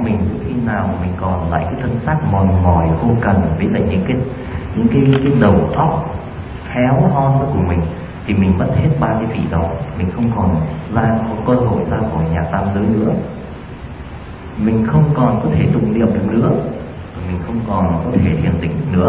mình khi nào mình còn lại cái thân xác mòn mỏi vô cần với lại những cái đầu óc khéo hon của mình, thì mình mất hết ba cái vị đó. Mình không còn có cơ hội ra khỏi nhà tam giới nữa, mình không còn có thể tụng niệm được nữa, mình không còn có thể thiền định nữa,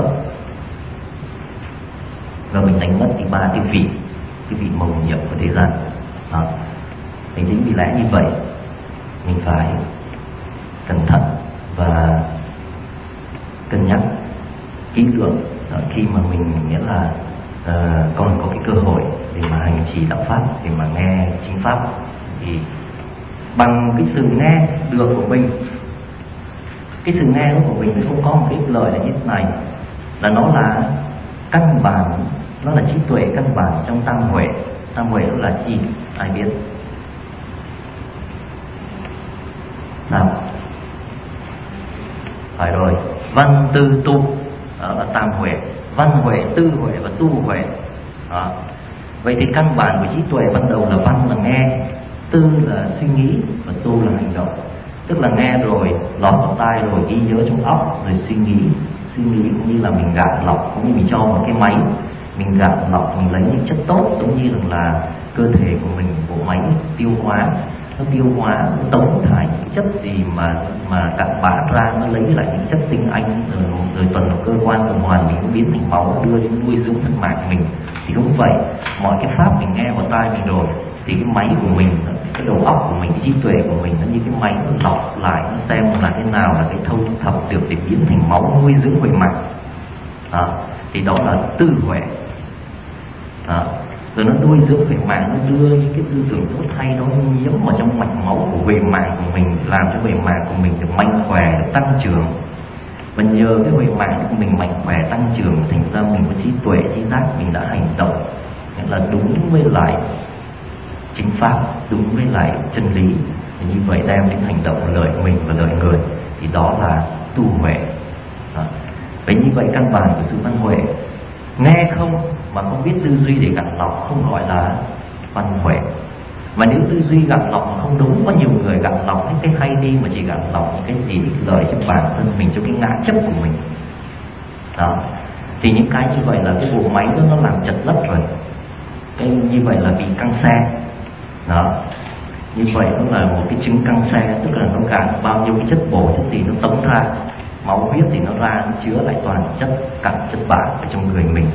và mình đánh mất đi ba cái vị mầu nhiệm của thế gian. Thì chính vì lẽ như vậy mình phải cẩn thận và cân nhắc kỹ lưỡng khi mà mình nghĩa là còn có cái cơ hội để mà hành trì đạo pháp, để mà nghe chính pháp. Thì bằng cái sự nghe được của mình, cái sự nghe của mình cũng có một cái lợi là như thế này, là nó là căn bản, nó là trí tuệ căn bản trong tam huệ. Tam huệ đó là gì? Ai biết? Nào, phải rồi, văn tư tu, đó là tam huệ. Văn huệ, tư huệ và tu huệ. Vậy thì căn bản của trí tuệ ban đầu là văn là nghe, tư là suy nghĩ và tu là hành động. Tức là nghe rồi lọt vào tai, rồi ghi nhớ trong óc, rồi suy nghĩ cũng như là mình gạn lọc, cũng như mình cho vào cái máy mình gạn lọc, mình lấy những chất tốt, giống như là cơ thể của mình, bộ máy tiêu hóa, nó tiêu hóa, nó tống thải những chất gì mà cặn bã ra, nó lấy lại những chất tinh anh, rồi tuần cơ quan tuần hoàn mình biến thành máu, đưa đến nuôi dưỡng thân mạng mình. Thì cũng vậy, mọi cái pháp mình nghe vào tai mình rồi, thì cái máy của mình, cái đầu óc của mình, cái trí tuệ của mình, nó như cái máy nó lọc lại, nó xem là cái nào là cái thâu thập được để biến thành máu nuôi dưỡng huệ mạng. Thì đó là tư huệ. Rồi nó nuôi dưỡng huệ mạng, nó đưa những cái tư tưởng tốt hay đó nhiễm vào trong mạch máu của huệ mạng của mình, làm cho huệ mạng của mình được mạnh khỏe, được tăng trưởng. Và nhờ cái huệ mạng của mình mạnh khỏe tăng trưởng, thành ra mình có trí tuệ, trí giác, mình đã hành động nghĩa là đúng với lại chính pháp, đúng với lại chân lý. Thì như vậy đem đến hành động lợi mình và lợi người, thì đó là tu huệ. Vậy như vậy căn bản của sự văn huệ, nghe không mà không biết tư duy để gạn lọc không gọi là văn huệ. Mà nếu tư duy gạn lọc mà không đúng, có nhiều người gạn lọc những cái hay đi mà chỉ gạn lọc những cái gì ích lợi cho bản thân mình, cho cái ngã chấp của mình. Thì những cái như vậy là cái bộ máy đó nó làm chật lất rồi. Cái như vậy là bị căng xe. Như vậy nó là một cái chứng căng xe, tức là nó gạn bao nhiêu cái chất bổ, chất gì nó tống ra, máu huyết thì nó ra, nó chứa lại toàn chất cặn, chất bã ở trong người mình.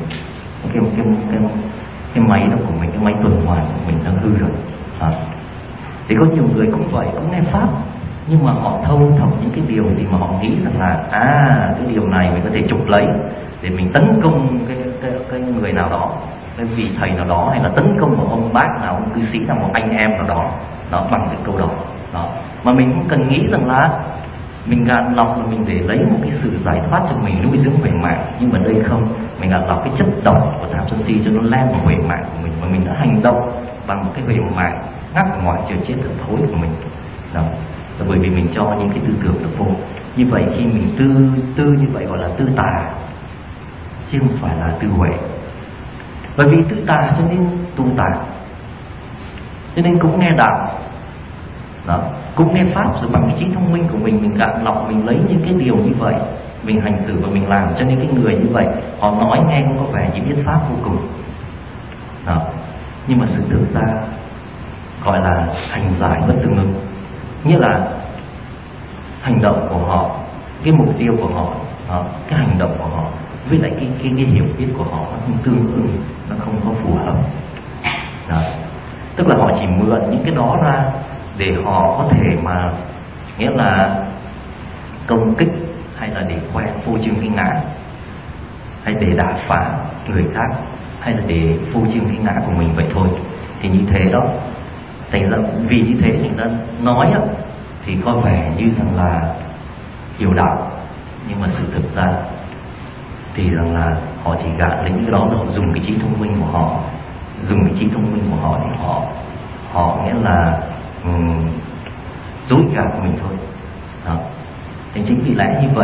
Cái máy đó của mình, cái máy tuần hoàn của mình nó hư rồi. Thì có nhiều người cũng vậy, cũng nghe pháp, nhưng mà họ thâu thập những cái điều gì mà họ nghĩ rằng là cái điều này mình có thể chụp lấy để mình tấn công cái người nào đó, cái vị thầy nào đó, hay là tấn công một ông bác nào, ông cư sĩ nào, một anh em nào đó, bằng cái câu đó. Mà mình cũng cần nghĩ rằng là mình gạn lọc là mình để lấy một cái sự giải thoát cho mình, nuôi dưỡng huệ mạng. Nhưng mà đây không, mình gạn lọc cái chất độc của tham sân si cho nó lan vào huệ mạng của mình, và mình đã hành động bằng cái huệ mạng ngắt ngoại trừ chết thật thối của mình. Là bởi vì mình cho những cái tư tưởng được vô. Như vậy khi mình tư như vậy gọi là tư tà, chứ không phải là tư huệ. Bởi vì tư tà cho nên tu tà, cho nên cũng nghe đạo, cũng nghe pháp, rồi bằng cái trí thông minh của mình gạn lọc, mình lấy những cái điều như vậy, mình hành xử và mình làm cho những cái người như vậy, họ nói nghe cũng có vẻ như biết pháp vô cùng. Nhưng mà sự thực ra gọi là hành giải bất tương ứng, nghĩa là hành động của họ, cái mục tiêu của họ, cái hành động của họ với lại cái hiểu biết của họ nó không tương ứng, nó không có phù hợp. Tức là họ chỉ mượn những cái đó ra để họ có thể mà nghĩa là công kích, hay là để khoe phô trương cái ngã, hay để đả phá người khác, hay là để phô trương cái ngã của mình vậy thôi. Thì như thế đó, thành ra vì như thế thành ra nói thì có vẻ như rằng là hiểu đạo, nhưng mà sự thực ra thì rằng là họ chỉ gạn lấy cái đó, rồi họ dùng cái trí thông minh của họ, dùng cái trí thông minh của họ để họ nghĩa là dối gạt mình thôi. Thì chính vì lẽ như vậy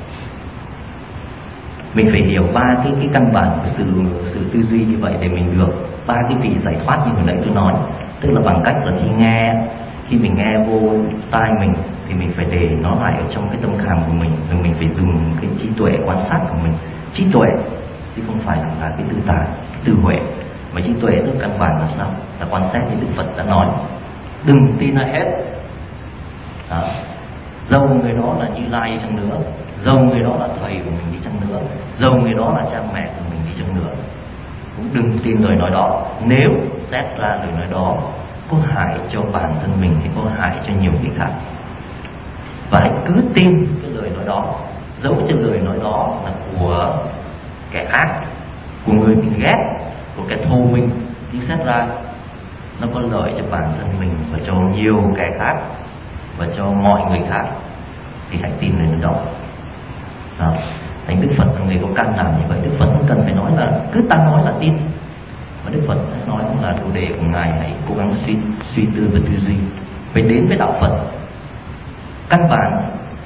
mình phải hiểu ba cái căn bản của sự tư duy như vậy để mình được ba cái vị giải thoát như hồi nãy tôi nói. Tức là bằng cách là khi mình nghe vô tai mình thì mình phải để nó lại ở trong cái tâm khảm của mình, rồi mình phải dùng cái trí tuệ quan sát của mình. Trí tuệ chứ không phải là cái tư tài, cái tư huệ, mà trí tuệ tức căn bản là sao? Là quan sát như Đức Phật đã nói, đừng tin ai hết. Đó. Dầu người đó là Như Lai chăng nữa, dầu người đó là thầy của mình đi chăng nữa, dầu người đó là cha mẹ của mình đi chăng nữa, cũng đừng tin lời nói đó. Nếu xét ra lời nói đó có hại cho bản thân mình thì có hại cho nhiều người khác, và hãy cứ tin cái lời nói đó, dẫu cho lời nói đó là của kẻ ác, của người mình ghét, của kẻ thù mình, nhưng xét ra nó có lợi cho bản thân mình và cho nhiều kẻ khác và cho mọi người khác, thì hãy tin lời nói đó. Đó. Thành Đức Phật là người có can đảm như vậy. Đức Phật không cần phải nói là cứ ta nói là tin, mà Đức Phật nói là chủ đề của ngài hãy cố gắng suy tư và tư duy, phải đến với đạo Phật. Căn bản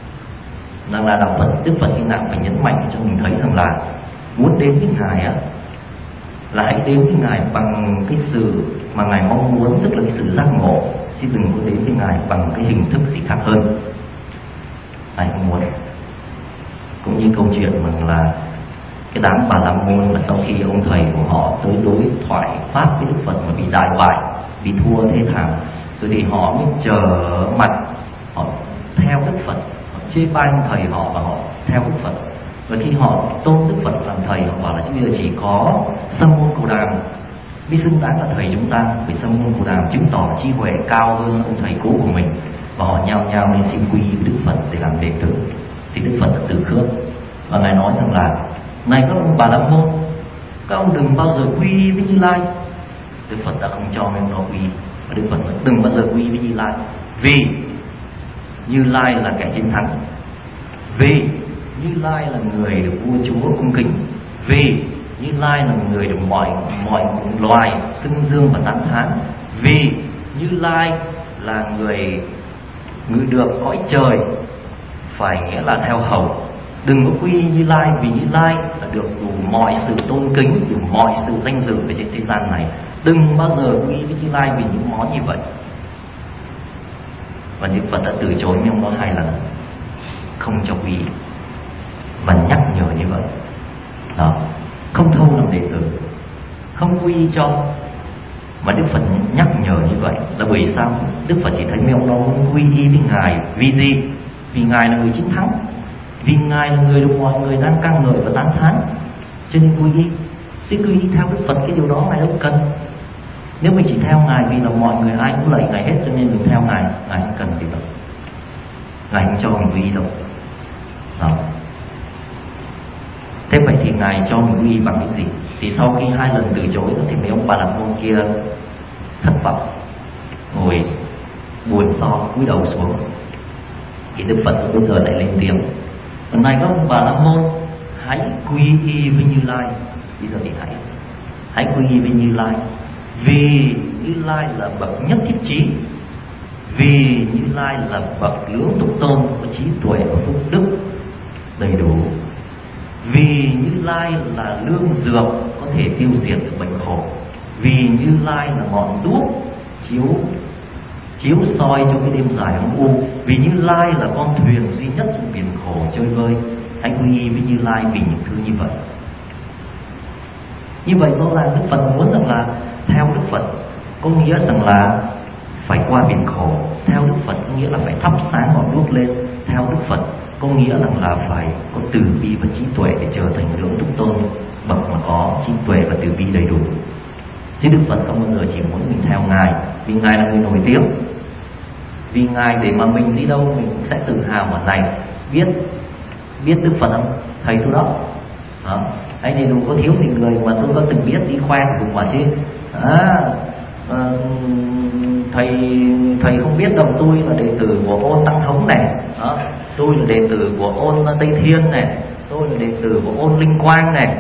là đạo Phật. Đức Phật hiện tại phải nhấn mạnh cho mình thấy rằng là muốn đến với ngài á, là hãy đến với ngài bằng cái sự mà ngài mong muốn, tức là cái sự giác ngộ, chứ đừng có đến với ngài bằng cái hình thức gì khác hơn. Ngài không muốn. Cũng như câu chuyện mà là cái đám Bà La Môn mà sau khi ông thầy của họ tới đối thoại pháp với Đức Phật mà bị đại bại, bị thua thế thảm, rồi thì họ mới trở mặt, họ theo Đức Phật, họ chê bai thầy họ và họ theo Đức Phật. Và khi họ tôn Đức Phật làm thầy, họ bảo là bây giờ chỉ có Sa môn Cồ Đàm mới xứng đáng là thầy chúng ta, vì Sa môn Cồ Đàm chứng tỏ trí huệ cao hơn ông thầy cũ của mình, và họ nhao nhao lên xin quy với Đức Phật để làm đệ tử. Thì Đức Phật đã từ khước và ngài nói rằng là này các ông Bà La Môn, các ông đừng bao giờ quy y với Như Lai. Đức Phật đã không cho ông nó quy, và Đức Phật nói đừng bao giờ quy y với Như Lai, vì Như Lai là kẻ chiến thắng, vì Như Lai là người được vua chúa cung kính, vì Như Lai là người được mọi loài xưng dương và tán thán, vì Như Lai là người được cõi trời phải nghĩa là theo hầu. Đừng có quy Như Lai, vì Như Lai là được đủ mọi sự tôn kính, đủ mọi sự danh dự ở trên thế gian này. Đừng bao giờ quy với Như Lai vì những món như vậy. Và Đức Phật đã từ chối nhưng nó 2 lần, không cho quy, và nhắc nhở như vậy. Đó, không thâu làm đệ tử, không quy cho. Mà Đức Phật nhắc nhở như vậy là bởi sao? Đức Phật chỉ thấy mấy ông đó muốn quy y với ngài vì gì? Vì ngài là người chiến thắng, vì ngài là người được mọi người đang ca ngợi và tán thán, cho nên quy y. Chứ quy y theo Đức Phật cái điều đó ngài đâu cần. Nếu mình chỉ theo ngài vì là mọi người ai cũng lạy ngài hết cho nên mình theo ngài, ngài không cần gì đâu, ngài không cho mình quy y đâu. Đó. Thế vậy thì ngài cho mình quy y bằng cái gì? Thì sau khi 2 lần từ chối thì mấy ông Bà La Môn kia thất vọng, ngồi buồn so, cúi đầu xuống. Thì Đức Phật bây giờ lại lên tiếng: hôm nay các ông Bà La Môn hãy quy y với Như Lai. Bây giờ thì hãy quy y với Như Lai, vì Như Lai là bậc nhất thiết trí, vì Như Lai là bậc lưỡng tục tôn, có trí tuệ và phúc đức đầy đủ, vì Như Lai là lương dược có thể tiêu diệt bệnh khổ, vì Như Lai là ngọn đuốc chiếu soi cho cái đêm dài âm u, vì Như Lai là con thuyền duy nhất trong biển khổ chơi vơi. Hãy quy y với Như Lai vì những thứ như vậy. Như vậy rõ ràng Đức Phật muốn rằng là theo Đức Phật có nghĩa rằng là phải qua biển khổ, theo Đức Phật có nghĩa là phải thắp sáng ngọn đuốc lên, theo Đức Phật có nghĩa rằng là phải có từ bi và trí tuệ để trở thành lưỡng túc tôn, bậc mà có trí tuệ và từ bi đầy đủ. Chứ Đức Phật không bao giờ chỉ muốn mình theo ngài vì ngài là người nổi tiếng, vì ngài để mà mình đi đâu mình cũng sẽ tự hào mà này biết Đức Phật không, thầy tôi đó. Anh này dù có thiếu thì người mà tôi có từng biết đi khoe thì cũng mà chứ thầy không biết đâu, tôi là đệ tử của Ôn Tăng Thống này, tôi là đệ tử của Ôn Tây Thiên này, tôi là đệ tử của Ôn Linh Quang này,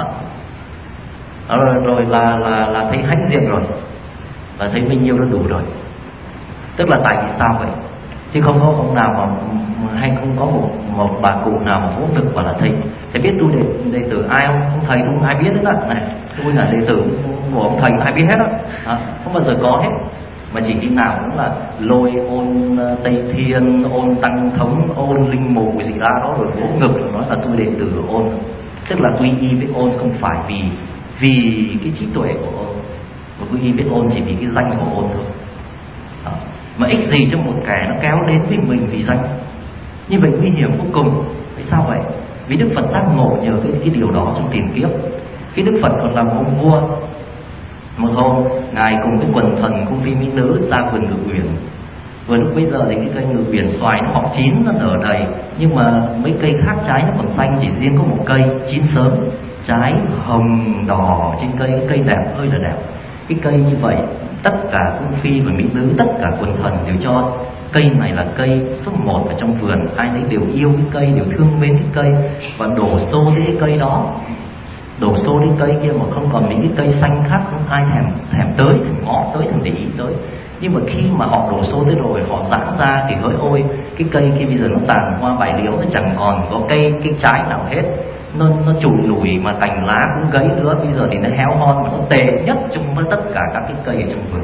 rồi là thấy hãnh diện rồi, là thấy bao nhiêu nó đủ rồi. Tức là tại vì sao vậy? Chứ không có ông nào mà hay không có một bà cụ nào mà vỗ ngực và là thầy biết tôi đệ tử ai không? Ông thầy tôi không ai biết hết á. Này, tôi là đệ tử của ông thầy ai biết hết á. Không bao giờ có hết. mà chỉ khi nào cũng là lôi ôn Tây Thiên, ôn Tăng Thống, ôn Linh Mục gì ra đó rồi vỗ ngực rồi nói là tôi đệ tử ôn. Tức là quy y với ôn không phải vì cái trí tuệ của ôn, mà quy y với ôn chỉ vì cái danh của ôn thôi. Đó. Mà ích gì cho một kẻ nó kéo đến với mình vì danh? Như vậy nguy hiểm vô cùng. Tại sao vậy? Vì Đức Phật giác ngộ nhờ cái điều đó trong tiền kiếp. Khi Đức Phật còn làm ông vua, một hôm ngài cùng cái quần thần cung phi mỹ nữ ra vườn ngự uyển. Vừa lúc bây giờ thì cái cây ngự uyển xoài nó mọc chín, nó nở đầy, nhưng mà mấy cây khác trái nó còn xanh, chỉ riêng có một cây chín sớm, trái hồng đỏ trên cây, cái cây đẹp ơi là đẹp. Cái cây như vậy, tất cả cung phi và mỹ nữ, tất cả quần thần đều cho cây này là cây số 1 ở trong vườn. Ai nấy đều yêu cái cây, đều thương mến cái cây và đổ xô đến cái cây đó, đổ xô đến cây kia, mà không còn những cái cây xanh khác không ai thèm tới, thèm ngó tới, thèm để ý tới. Nhưng mà khi mà họ đổ xô tới rồi, họ giãn ra thì hỡi ôi, cái cây kia bây giờ nó tàn hoa bại liễu, nó chẳng còn có cái trái nào hết, nó trụi lùi mà cành lá cũng gãy nữa. Bây giờ thì nó héo hon, nó tệ nhất trong với tất cả các cái cây ở trong vườn.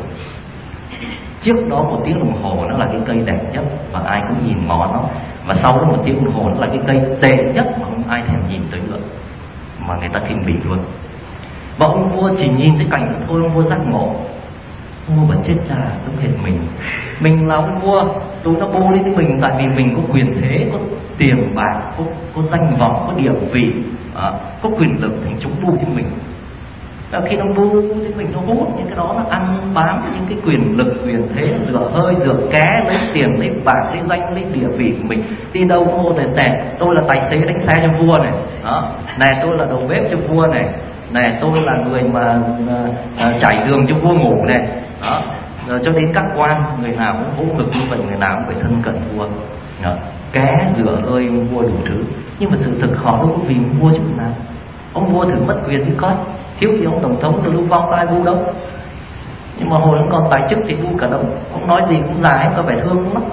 Trước đó 1 tiếng đồng hồ nó là cái cây đẹp nhất và ai cũng nhìn ngó nó, và sau đó 1 tiếng đồng hồ nó là cái cây tệ nhất mà không ai thèm nhìn tới nữa, mà người ta khinh bỉ luôn. Và ông vua chỉ nhìn thấy cảnh thôi, ông vua giác ngộ. Ông vua vẫn chết cha giống hệt mình là ông vua, tôi nó bô lên với mình tại vì mình có quyền thế, có tiền bạc, có danh vọng, có địa vị, có quyền lực, thành chúng bu cho mình. Và khi nó bu thì mình nó hút những cái đó, nó ăn bám những cái quyền lực, quyền thế, nó rửa hơi rửa ké, lấy tiền, lấy bạc, lấy danh, lấy địa vị của mình. Đi đâu cũng hô này, tôi là tài xế đánh xe cho vua này, này tôi là đầu bếp cho vua này, này tôi là người mà trải giường cho vua ngủ này, đó. Rồi cho đến các quan, người nào cũng vỗ ngực như vậy, người nào cũng phải thân cận vua, đó. Ké rửa hơi ông vua đủ thứ. Nhưng mà sự thực họ đâu có vì ông vua chút nào. Ông vua thử mất quyền đi coi, thiếu gì ông tổng thống từ Lưu Vong có ai bu đâu. Nhưng mà hồi ông còn tài chức thì bu cả đống. Ông nói gì cũng dài, có vẻ thương lắm.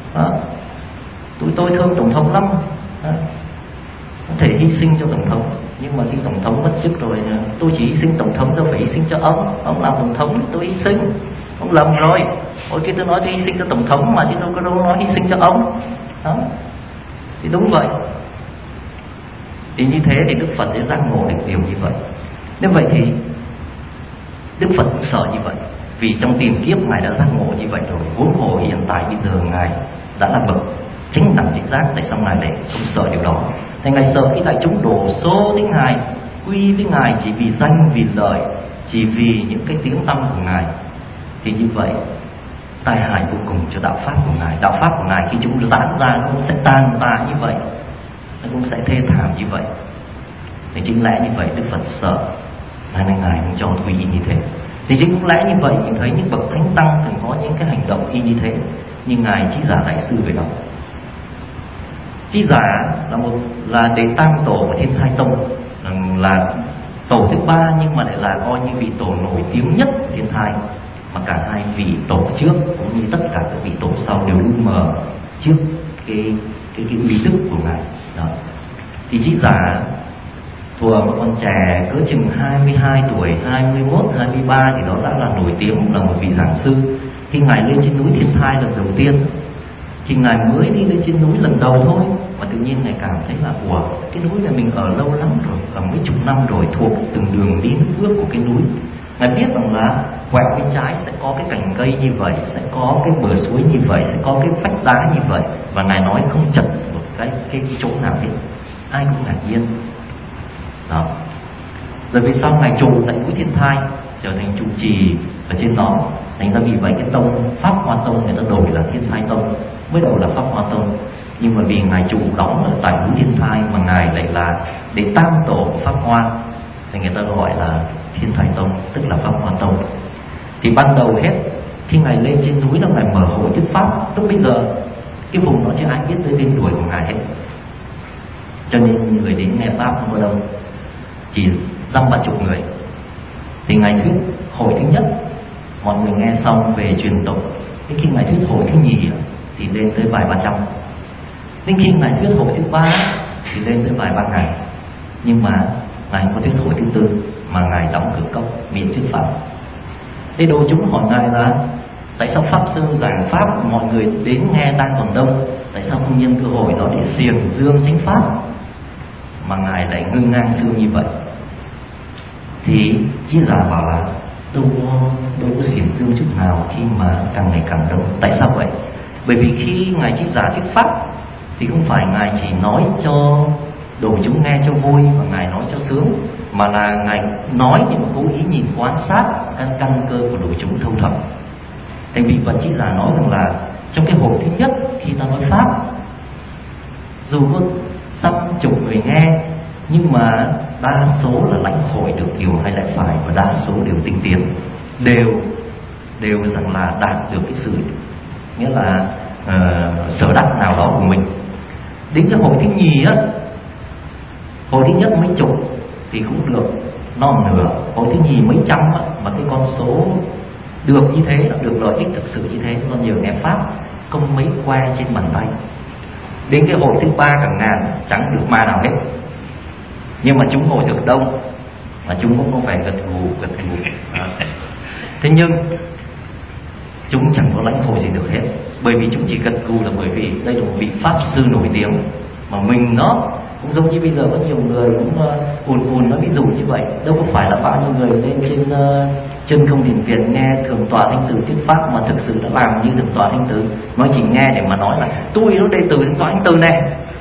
Tôi thương tổng thống lắm. Có thể hy sinh cho tổng thống, nhưng mà khi tổng thống mất chức rồi, tôi chỉ hy sinh tổng thống, đâu phải hy sinh cho ông làm tổng thống tôi hy sinh. Ông lầm rồi. Hồi kia tôi nói tôi hy sinh cho tổng thống mà, chứ tôi có đâu nói hy sinh cho ông. Đó. Thì đúng vậy. Thì như thế thì Đức Phật sẽ giác ngộ được điều như vậy. Nếu vậy thì Đức Phật cũng sợ như vậy, vì trong tiền kiếp Ngài đã giác ngộ như vậy rồi, huống hồ hiện tại bây giờ Ngài đã là bậc chánh đẳng chánh giác, tại sao Ngài lại không sợ điều đó? Thì Ngài sợ khi đại chúng đổ xô đến Ngài, quy với Ngài chỉ vì danh, vì lợi, chỉ vì những cái tiếng tăm của Ngài, thì như vậy tai hại vô cùng cho đạo pháp của Ngài. Đạo pháp của Ngài khi chúng giãn ra nó cũng sẽ tàn tạ như vậy, nó cũng sẽ thê thảm như vậy. Thì chính lẽ như vậy Đức Phật sợ, nên Ngài cũng cho quy y như thế. Thì chính cũng lẽ như vậy mình thấy những bậc thánh tăng từng có những cái hành động y như thế, như Ngài Chí Giả Đại Sư về đó. Chí Giả là đệ tam tổ của Thiên Thai Tông, là tổ thứ 3 nhưng mà lại là coi như vị tổ nổi tiếng nhất của Thiên Thai, mà cả hai vị tổ trước cũng như tất cả các vị tổ sau đều lu mờ trước cái uy đức của Ngài. Đó. Thì Chí Giả thuở một con trẻ cỡ chừng 22 tuổi, 21, 23 thì đó đã là nổi tiếng, là một vị giảng sư. Khi Ngài lên trên núi Thiên Thai lần đầu tiên, thì Ngài mới đi lên trên núi lần đầu thôi, mà tự nhiên Ngài cảm thấy là cái núi này mình ở lâu lắm rồi, ở mấy chục năm rồi, thuộc từng đường đi nước bước của cái núi. Ngài biết rằng là quẹo bên trái sẽ có cái cành cây như vậy, sẽ có cái bờ suối như vậy, sẽ có cái vách đá như vậy, và Ngài nói không chật một cái chỗ nào hết. Ai cũng ngạc nhiên. Đó. Rồi vì sau Ngài trụ tại núi Thiên Thai, trở thành trụ trì ở trên đó, thành ra vì vậy cái tông Pháp Hoa Tông người ta đổi là Thiên Thai Tông, mới đầu là Pháp Hoa Tông. Nhưng mà vì Ngài trụ đóng ở tại núi Thiên Thai mà Ngài lại là đệ tam tổ của Pháp Hoa, thì người ta gọi là Thiên Thai Tông, tức là Pháp Hoa Tông. Thì ban đầu hết khi Ngài lên trên núi là Ngài mở hội thuyết pháp. Lúc bây giờ cái vùng đó chưa ai biết tới tên tuổi của Ngài hết, cho nên người đến nghe pháp không có đâu, chỉ dăm ba chục người. Thì Ngài thuyết hội thứ nhất, mọi người nghe xong về truyền tụng. Đến khi Ngài thuyết hội thứ nhì thì lên tới vài 300. Đến khi Ngài thuyết hội thứ 3 thì lên tới vài 3.000. Nhưng mà Ngài không có thuyết hội thứ 4 mà Ngài đóng cửa cốc miễn thuyết pháp. Thế đôi chúng hỏi Ngài là Tại sao Pháp Sư giảng Pháp mọi người đến nghe đang còn đông, tại sao không nhân cơ hội đó để xiềng dương chính Pháp mà Ngài lại ngưng ngang xưa như vậy? Thì Chí Giả bảo là đâu có xiềng dương chút nào khi mà càng ngày càng đông. Tại sao vậy? Bởi vì khi Ngài Chí Giả thuyết Pháp thì không phải Ngài chỉ nói cho đồ chúng nghe cho vui và Ngài nói cho sướng, mà là Ngài nói nhưng mà cố ý nhìn quan sát căn cơ của đồ chúng thâu thập. Tại vì Phật Chí Giả nói rằng là trong cái hồi thứ nhất khi ta nói Pháp, dù có trăm chục người nghe nhưng mà đa số là lãnh hội được điều hay lẽ phải, và đa số đều tinh tiến, đều rằng là đạt được cái sự nghĩa là sở đắc nào đó của mình. Đến cái hồi thứ nhì á, hồi thứ nhất mấy chục thì cũng được non nửa, hồi thứ nhì mấy trăm á, mà cái con số được như thế, là được lợi ích thực sự như thế, do nhiều nghe Pháp không mấy que trên bàn tay. Đến cái hồi thứ ba cả ngàn chẳng được ma nào hết, nhưng mà chúng ngồi được đông mà chúng cũng không phải gật gù. Thế nhưng chúng chẳng có lãnh hội gì được hết, bởi vì chúng chỉ gật gù là bởi vì đây là một vị Pháp Sư nổi tiếng. Mà mình nó cũng giống như bây giờ có nhiều người cũng ùn nó ví dụ như vậy, đâu có phải là bao nhiêu người lên trên chân không thiền viện nghe Thượng tọa Thanh Từ thuyết Pháp mà thực sự đã làm như Thượng tọa Thanh Từ. Nó chỉ nghe để mà nói là tôi nó đệ tử Thượng tọa Thanh Từ này,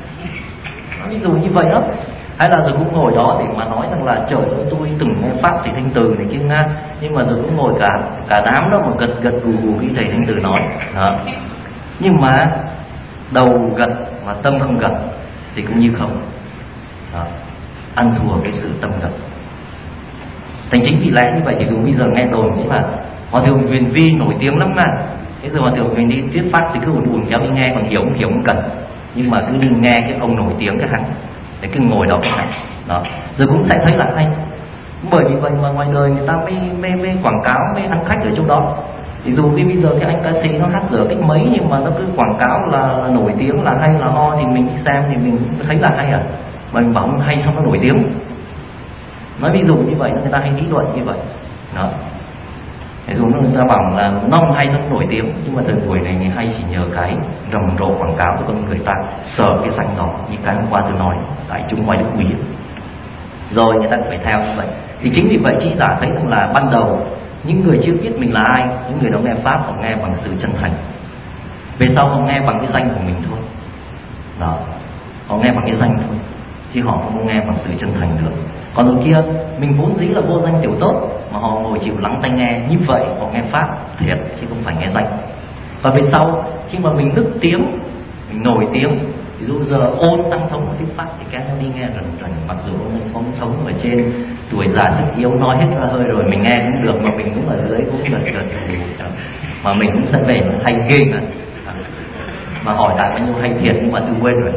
nó ví dụ như vậy đó. Hay là rồi cũng ngồi đó để mà nói rằng là trời ơi tôi từng nghe Pháp thầy Thanh Từ này kia nga, nhưng mà rồi cũng ngồi cả đám đó mà gật gù cái thầy Thanh Từ nói đó. Nhưng mà đầu gật mà tâm không gật thì cũng như không đó. Ăn thua cái sự tâm gật. Thành chính vì lẽ như vậy thì cũng bây giờ nghe đồn cũng là Hòa Thượng Huyền Vi nổi tiếng lắm mà. Thế giờ Hòa Thượng Huyền đi thuyết Pháp thì cứ ùn kéo đi nghe, còn hiểu không cần, nhưng mà cứ đừng nghe cái ông nổi tiếng cái hắn để cứ ngồi đó cái này đó, rồi cũng sẽ thấy là hay. Bởi vì vậy mà ngoài đời người ta mới quảng cáo, mới ăn khách ở chỗ đó. Thì dù khi bây giờ cái anh ca sĩ nó hát dở cách mấy, nhưng mà nó cứ quảng cáo là nổi tiếng, là hay là ho, thì mình đi xem thì mình cũng thấy là hay à. Mà mình bảo hay xong nó nổi tiếng. Nói ví dụ như vậy người ta hay lý luận như vậy đó. Ví dụ người ta bảo là nong hay nó nổi tiếng, nhưng mà thời buổi này hay chỉ nhờ cái rầm rộ quảng cáo cho con người ta sợ cái danh đó, như cái hôm qua tôi nói tại chúng ngoài đức quý, rồi người ta phải theo như vậy. Thì chính vì vậy Chí Giả thấy rằng là ban đầu những người chưa biết mình là ai, những người đó nghe Pháp họ nghe bằng sự chân thành, về sau họ nghe bằng cái danh của mình thôi đó, họ nghe bằng cái danh thôi chứ họ không nghe bằng sự chân thành được. Còn người kia mình vốn dĩ là vô danh tiểu tốt mà họ ngồi chịu lắng tai nghe, như vậy họ nghe Pháp thiệt chứ không phải nghe danh. Và về sau khi mà mình nức tiếng, mình nổi tiếng, ví dụ giờ ôn tăng thống thuyết Pháp thì các nó đi nghe rần, mặc dù ông phóng thống ở trên tuổi già sức yếu nói hết ra hơi rồi, mình nghe cũng được, mà mình cũng ở dưới cũng gật mà mình cũng sẽ về nó hay ghê mà hỏi lại bao nhiêu hay thiệt nhưng mà tôi quên rồi.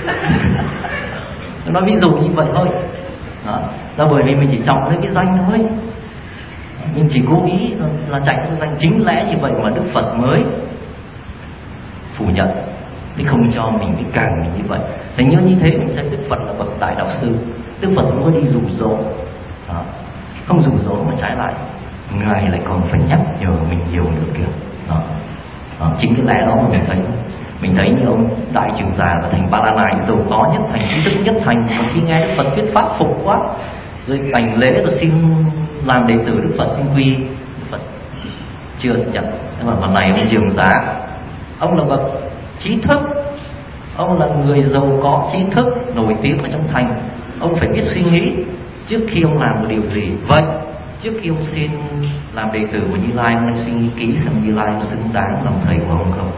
Nó nói ví dụ như vậy thôi đó, là bởi vì mình chỉ trọng lấy cái danh thôi, mình chỉ cố ý là chạy cái danh. Chính lẽ như vậy mà Đức Phật mới phủ nhận, thì không cho mình cái càng mình như vậy. Thành nhớ như thế mình thấy Đức Phật là bậc đại đạo sư. Đức Phật không có đi rủ rỗ đó, không rủ rỗ mà trái lại Ngài lại còn phải nhắc nhở mình nhiều nữa kìa đó. Đó, chính cái lẽ đó mà mình thấy như ông đại trưởng giả và thành Ba La Nại giàu có nhất thành, trí thức nhất thành, mà khi nghe Đức Phật thuyết Pháp phục quá, rồi hành lễ tôi xin làm đệ tử Đức Phật, xin quy. Đức Phật chưa nhận. Nhưng màวันnày ông trưởng giả, ông là bậc trí thức, ông là người giàu có trí thức nổi tiếng ở trong thành, ông phải biết suy nghĩ trước khi ông làm một điều gì. Vậy trước khi ông xin làm đệ tử của Như Lai, ông hãy suy nghĩ kỹ xem Như Lai xứng đáng làm thầy của ông không.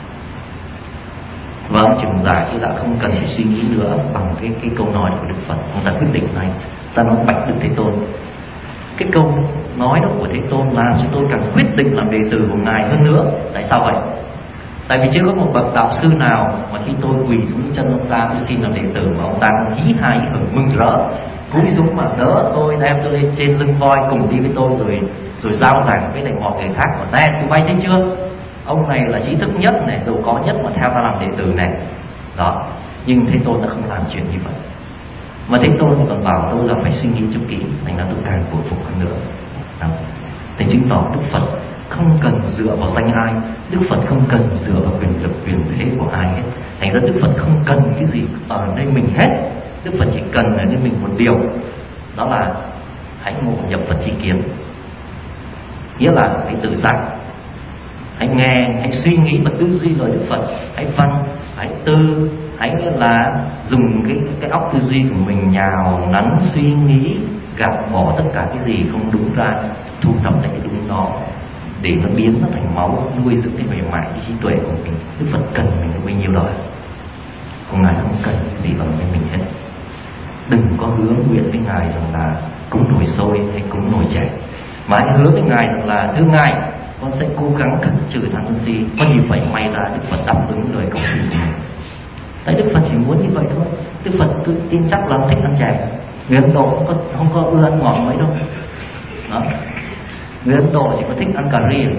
Và ông trưởng giả thì đã không cần phải suy nghĩ nữa bằng cái câu nói của Đức Phật. Ông ta quyết định này, ta nói bạch Đức Thế Tôn. Cái câu nói đó của Thế Tôn làm cho tôi càng quyết định làm đệ tử của Ngài hơn nữa. Tại sao vậy? Tại vì chưa có một bậc đạo sư nào mà khi tôi quỳ xuống chân ông ta tôi xin làm đệ tử mà ông ta cũng hí hài hưởng mừng rỡ, cúi xuống mà đỡ tôi, đem tôi lên trên lưng voi cùng đi với tôi, rồi giao giảng với lại mọi người khác. Còn nè tụi bay thấy chưa, ông này là trí thức nhất này, giàu có nhất mà theo ta làm đệ tử này đó. Nhưng Thế Tôn đã không làm chuyện như vậy, mà Thế Tôn còn bảo tôi là phải suy nghĩ cho kỹ. Thành ra tôi càng bội phục hơn nữa đó. Thì chứng tỏ Đức Phật không cần dựa vào danh ai, Đức Phật không cần dựa vào quyền lực quyền thế của ai hết. Thành ra Đức Phật không cần cái gì ở nơi mình hết. Đức Phật chỉ cần ở nơi mình một điều, đó là hãy ngộ nhập Phật tri kiến, nghĩa là hãy tự giác, hãy nghe, hãy suy nghĩ và tư duy lời Đức Phật, hãy văn, hãy tư, hãy là dùng cái óc tư duy của mình nhào nắn suy nghĩ, gạt bỏ tất cả cái gì không đúng ra, thu thập lại cái đúng đó để nó biến nó thành máu, nuôi dưỡng cái mềm mại, cái trí tuệ của mình. Đức Phật cần mình có bấy nhiêu đó, còn Ngài không cần cái gì bằng với mình hết. Đừng có hứa nguyện với Ngài rằng là cúng nồi sôi hay cúng nồi chè, mà hãy hứa với Ngài rằng là thưa Ngài, con sẽ cố gắng khắc trừ tham sân si. Có gì phải may ra Đức Phật đáp ứng lời cầu xin của mình. Tại Đức Phật chỉ muốn như vậy thôi. Đức Phật tôi tin chắc là không thích ăn chè. Người Ấn Độ không có ưa ăn ngọt mấy đâu. Đó. Người Ấn Độ chỉ có thích ăn cà ri.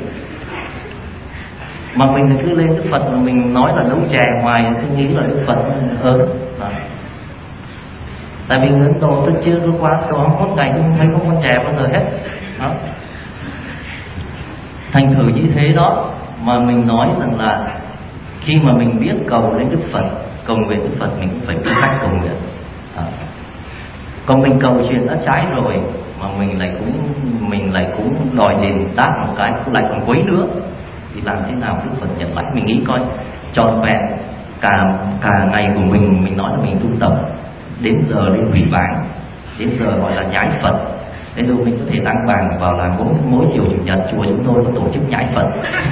Mà mình cứ lên Đức Phật mà mình nói là nấu chè hoài, tôi nghĩ là Đức Phật ớn. Tại vì người Ấn Độ tôi chưa có quán đồ 21 ngày tôi không thấy có con chè bao giờ hết. Đó. Thành thử như thế đó mà mình nói rằng là khi mà mình biết cầu đến Đức Phật, cầu nguyện Đức Phật, mình cũng phải biết cách cầu nguyện. Còn mình cầu chuyện đã trái rồi mà mình lại cũng đòi đền đáp một cái, cũng lại còn quấy nữa, thì làm thế nào Đức Phật nhận lại? Mình nghĩ coi trọn vẹn cả ngày của mình nói là mình tu tập, đến giờ đến hủy váng, đến giờ gọi là nhái Phật. Thế rồi mình có thể đăng bàn vào là mỗi chiều chủ nhật chùa chúng tôi có tổ chức nhái Phật.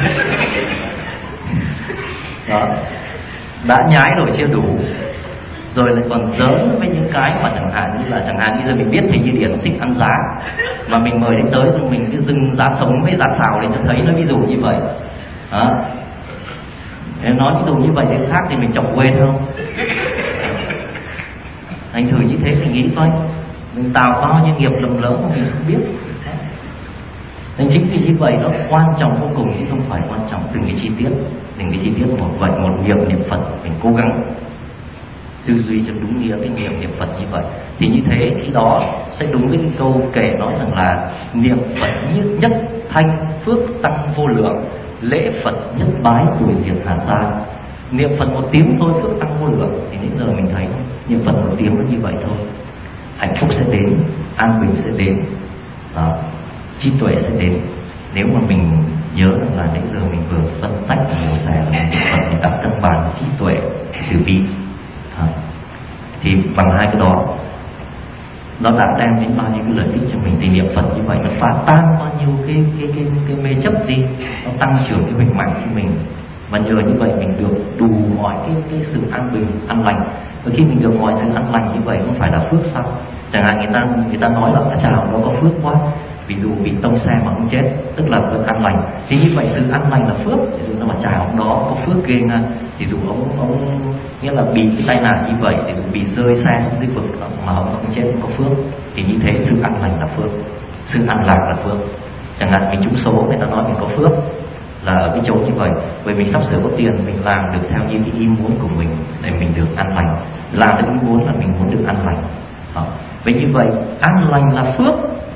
Đó, đã nhái rồi chưa đủ, rồi lại còn giỡn với những cái mà chẳng hạn như là mình biết thầy Như Điển thích ăn giá, mà mình mời đến tới rồi mình cứ dưng giá sống với giá xào lên cho thấy, nó ví dụ như vậy. Đó. Nói ví dụ như vậy thì khác thì mình chọc quên không? Thành thử như thế mình nghĩ coi, mình tạo bao nhiêu nghiệp lầm lỡ mà mình không biết. Nên chính vì như vậy nó quan trọng vô cùng, chứ không phải quan trọng từng cái chi tiết một vậy. Một niệm Phật mình cố gắng tư duy cho đúng nghĩa cái niệm Phật như vậy, thì như thế khi đó sẽ đúng với cái câu kể nói rằng là niệm Phật nhất thanh phước tăng vô lượng, lễ Phật nhất bái tuổi diệt hà sa. Niệm Phật một tiếng thôi phước tăng vô lượng, thì đến giờ mình thấy niệm Phật một tiếng nó như vậy thôi, hạnh phúc sẽ đến, an bình sẽ đến, trí tuệ sẽ đến. Nếu mà mình nhớ rằng là đến giờ mình vừa phân tách mổ xẻ niệm Phật để đặt cân bằng trí tuệ từ bi, thì bằng hai cái đó nó đã đem đến bao nhiêu cái lợi ích cho mình. Thì niệm Phật như vậy nó phá tan bao nhiêu cái mê chấp đi, nó tăng trưởng cái huệ mạng cho mình. Và nhờ như vậy mình được đủ mọi cái sự an bình, an lành. Và khi mình được mọi sự an lành như vậy không phải là phước sao? Chẳng hạn người ta nói là chào nó có phước quá, ví dụ bị tông xe mà không chết, tức là phước an lành. Thì như vậy sự an lành là phước. Ví dụ nó mà chào ông đó có phước ghê nha. Ví dụ ông nghĩa là bị cái tai nạn như vậy, ví dụ bị rơi xe xuống dưới vực mà ông không chết, không có phước. Thì như thế sự an lành là phước, sự an lạc là phước. Chẳng hạn mình trúng số, người ta nói mình có phước là ở cái chỗ như vậy, bởi mình sắp sửa có tiền, mình làm được theo như cái ý muốn của mình để mình được an lành. Làm được ý muốn là mình muốn được an lành. Vậy như vậy an lành là phước.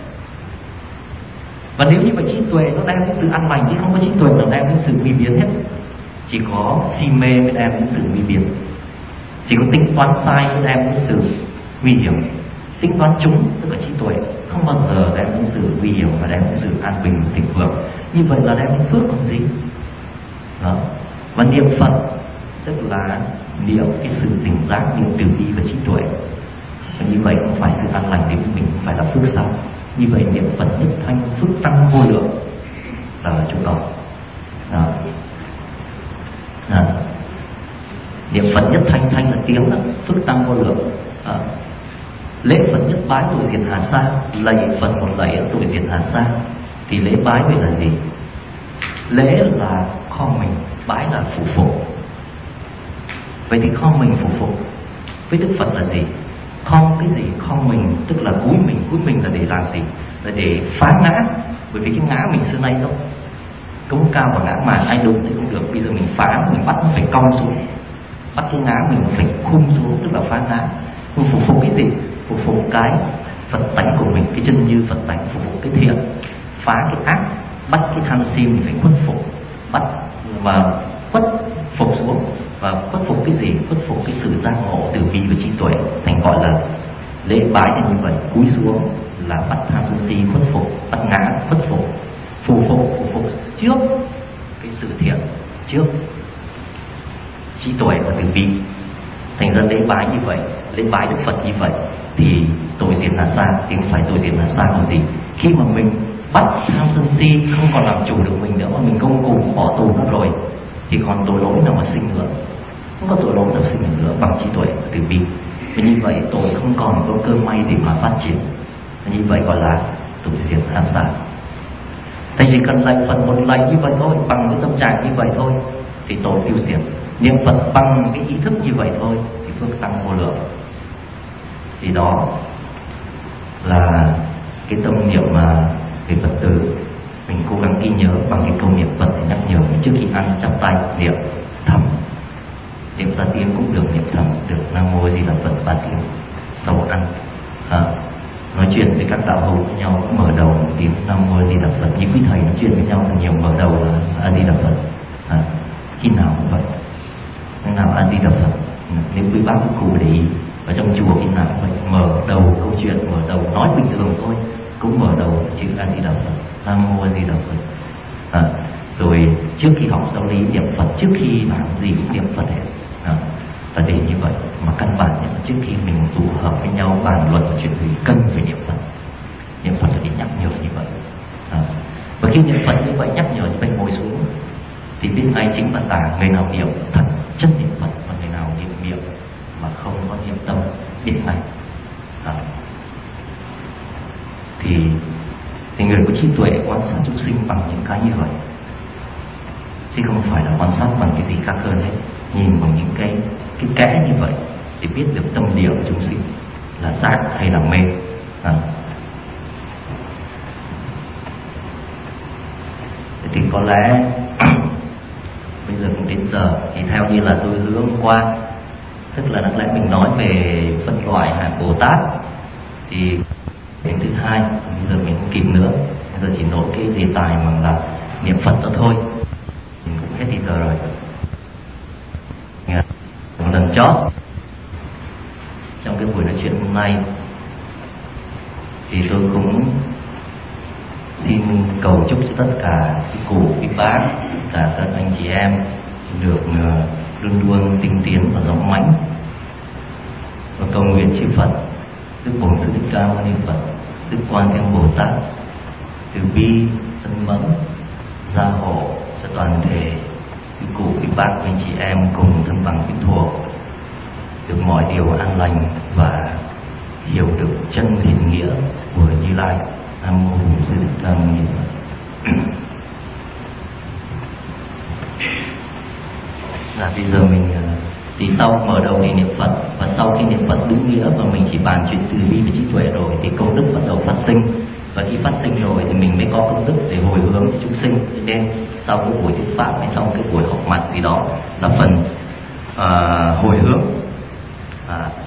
Và nếu như vậy trí tuệ nó đem đến sự an lành, chứ không có trí tuệ nó đem đến sự nguy biến hết. Chỉ có si mê mới đem đến sự nguy biến, chỉ có tính toán sai mới đem đến sự nguy hiểm. Tính toán trúng tức là trí tuệ không bao giờ đem đến sự nguy hiểm và đem đến sự an bình thịnh vượng. Như vậy là đem đến phước còn gì. Đó. Và niệm Phật tức là niệm cái sự tỉnh giác, niệm từ bi và trí tuệ. Và như vậy không phải sự an lành đến mình, không phải là phước sao? Như vậy niệm Phật nhất thanh phước tăng vô lượng là ở chỗ đó. Niệm Phật nhất thanh là tiếng đó, phước tăng vô lượng. Lễ Phật nhất bái tội diệt hà sa, lạy Phật một lạy tội diệt hà sa. Thì lễ bái vậy là gì? Lễ là kho mình, bái là phụ phục. Vậy thì kho mình phụ phục với Đức Phật là gì? Kho cái gì? Kho mình tức là cúi mình là để làm gì? Là để phá ngã. Bởi vì cái ngã mình xưa nay đâu cống cao và ngã mạn, ai đúng thì không được. Bây giờ mình phá, mình bắt nó phải cong xuống, bắt cái ngã mình phải khung xuống, tức là phá ngã. Mình phục vụ cái gì? Phục vụ cái Phật tánh của mình, cái chân như Phật tánh, phục vụ cái thiện, phá cái ác, bắt cái tham sim phải khuất phục, bắt và khuất phục xuống. Và khuất phục cái gì? Khuất phục cái sự giác ngộ từ bi và trí tuệ. Thành gọi là lễ bái là như vậy, cúi xuống là bắt tham sân si khuất phục, bắt ngã khuất phục, phù phục trước cái sự thiện, trước trí tuệ và từ bi. Thành ra lễ bái như vậy, lễ bái Đức Phật như vậy thì tội diệt là xa. thì không phải tội diệt là xa là gì? Khi mà mình bắt tham sân si không còn làm chủ được mình nữa, mà mình công cụ bỏ tù nó rồi, thì còn tội lỗi nào mà sinh nữa? Không có tội lỗi nào sinh nữa bằng trí tuệ và từ bi. Và như vậy tội không còn có cơ may để mà phát triển. Và như vậy gọi là tội diệt là xa. Thầy chỉ cần lạy Phật một lạy như vậy thôi, bằng cái tâm trạng như vậy thôi, thì tội tiêu diệt. Niệm Phật bằng cái ý thức như vậy thôi thì phước tăng vô lượng. Thì đó là cái tâm niệm mà về Phật tử mình cố gắng ghi nhớ bằng cái câu niệm Phật để nhắc nhở mình trước khi ăn chắp tay niệm thầm, niệm ra tiếng cũng được, niệm thầm được. Nam mô Di Đà Phật 3 tiếng sau ăn. Nói chuyện với các đạo hữu với nhau mở đầu một tiếng Nam mô Di Đà Phật. Như quý thầy nói chuyện với nhau thì nhiều mở đầu là A Di Đà Phật. Khi nào cũng vậy, khi nào A Di Đà Phật. Nếu quý bác quý cụ để ý ở trong chùa khi nào cũng vậy, mở đầu câu chuyện, mở đầu nói bình thường thôi cũng mở đầu chữ A Di Đà Phật, Nam mô A Di Đà Phật. Rồi trước khi học giáo lý niệm Phật, trước khi làm gì cũng niệm Phật hết. Và để như vậy mà căn bản là trước khi mình tụ hợp với nhau bàn luận và chuyện gì cần phải niệm Phật. Niệm Phật là để nhắc nhở như vậy. Và khi niệm Phật như vậy, nhắc nhở như vậy, ngồi xuống thì biết ngay chính bản tà. Người nào niệm thật chân niệm Phật và người nào niệm miệng mà không có niệm tâm, biết ngay. Thì người có trí tuệ quan sát chúng sinh bằng những cái như vậy, chứ không phải là quan sát bằng cái gì khác hơn hết. Nhìn bằng những cái kẽ như vậy để biết được tâm địa của chúng sinh là giác hay là mê. Thì có lẽ bây giờ cũng đến giờ, thì theo như là tôi hứa hôm qua, tức là đáng lẽ mình nói về phân loại hạng Bồ Tát thì đến thứ hai, bây giờ mình không kịp nữa. Bây giờ chỉ nổi cái đề tài bằng là niệm Phật đó thôi, mình cũng hết thì giờ rồi. Một lần chót trong cái buổi nói chuyện hôm nay thì tôi cũng xin cầu chúc cho tất cả quý cụ, quý bác, cả các anh chị em được luôn luôn tinh tiến và rộng mãnh, và cầu nguyện chư Phật, Đức Bổn Sư Thích Ca Mâu Ni Phật, Đức Quan Thế Âm Bồ Tát từ bi ân mẫn gia hộ cho toàn thể quý cụ, quý bác, anh chị em cùng thân bằng quyến thuộc được mọi điều an lành và hiểu được chân hiền nghĩa của Như Lai. Nam mô Bổn Sư Thích Ca Mâu Ni Phật. Bây giờ mình thì sau mở đầu thì niệm Phật, và sau khi niệm Phật đúng nghĩa và mình chỉ bàn chuyện từ bi và trí tuệ rồi thì công đức bắt đầu phát sinh. Và khi phát sinh rồi thì mình mới có công đức để hồi hướng cho chúng sinh. Cho nên sau cái buổi thuyết pháp hay sau cái buổi họp mặt gì đó là phần hồi hướng.